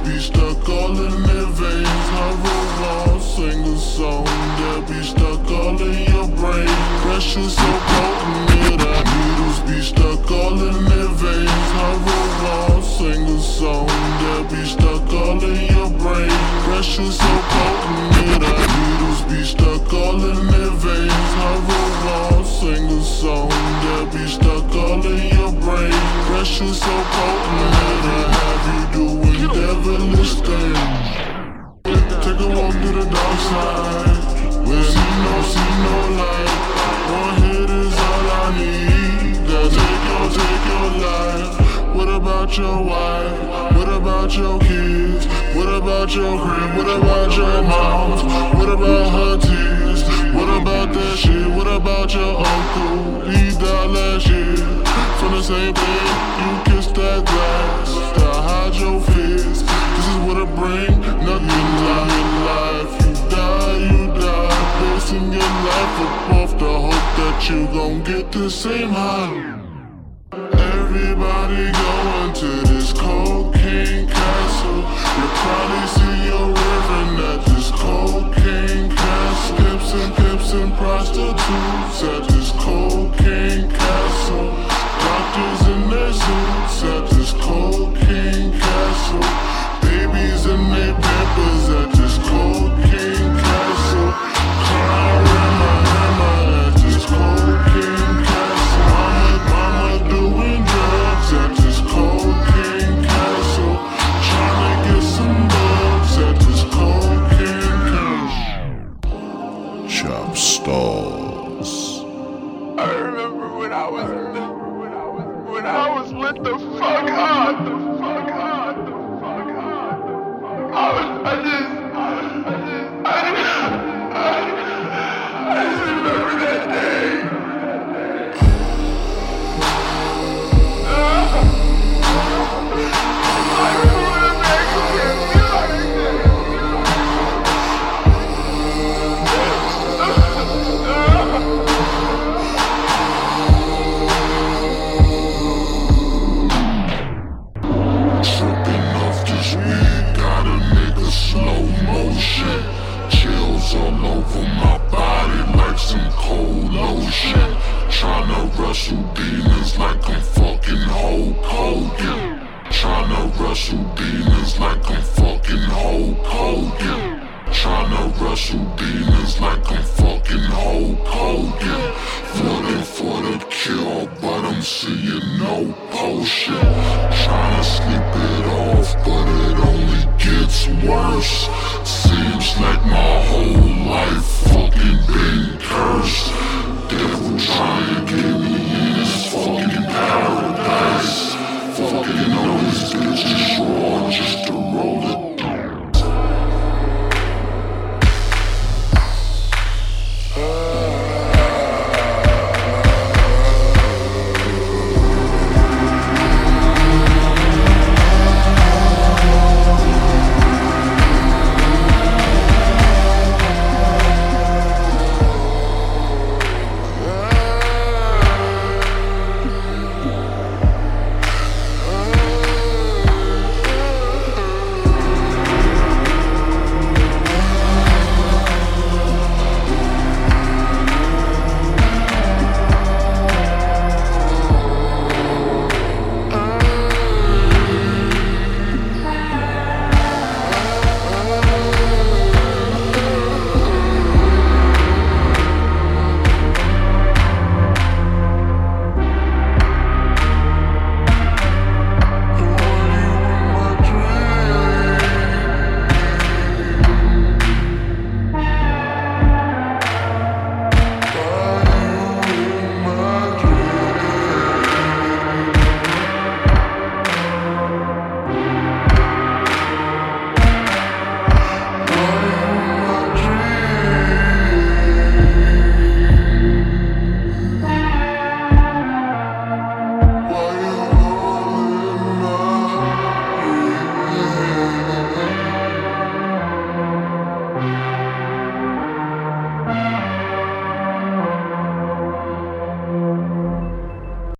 be stuck all in their veins. I roll on, sing a song that be stuck all in your brain. Pressure so potent, yeah, that needles be stuck all in their veins. I roll on, sing a song that be stuck all in your brain. Pressure so potent, yeah, that needles be stuck all in their veins. I roll on, sing a song that be stuck all in your brain. Pressure so potent, yeah, that have you doing devilish things. Take a walk to the dark side, where see no light. One hit is all I need. They'll take your life. What about your wife? What about your kids? What about your crib? What about your moms? What about her tears? What about that shit? What about your uncle? He died last year from the same thing. You kissed that glass to hide your fears. This is what it bring, nothing like life. You die, basing your life off the hope that you gon' get the same high. Everybody going to this cocaine castle. You'll probably see your reverend at this cocaine castle. Pimps and prostitutes at this cocaine castle. Doctors in their suits at this cocaine castle. Babies in their pampers at this cocaine castle. Hammer at this cocaine castle. Mama doing drugs at this cocaine castle. Tryna get some bugs at this cocaine castle. Chop stars. I remember when I was lit the fuck up. I just remember that day. I remember when the man could get me Tripping off this weed, got a nigga slow motion. Chills all over my body like some cold lotion. Tryna wrestle demons like I'm fucking Hulk Hogan. Tryna wrestle demons like I'm fucking Hulk Hogan. Tryna wrestle demons like I'm fucking Hulk Hogan. Flooding for the kill, but I'm seeing no potion. Tryna sleep it off, but it only gets worse. Seems like my whole life fucking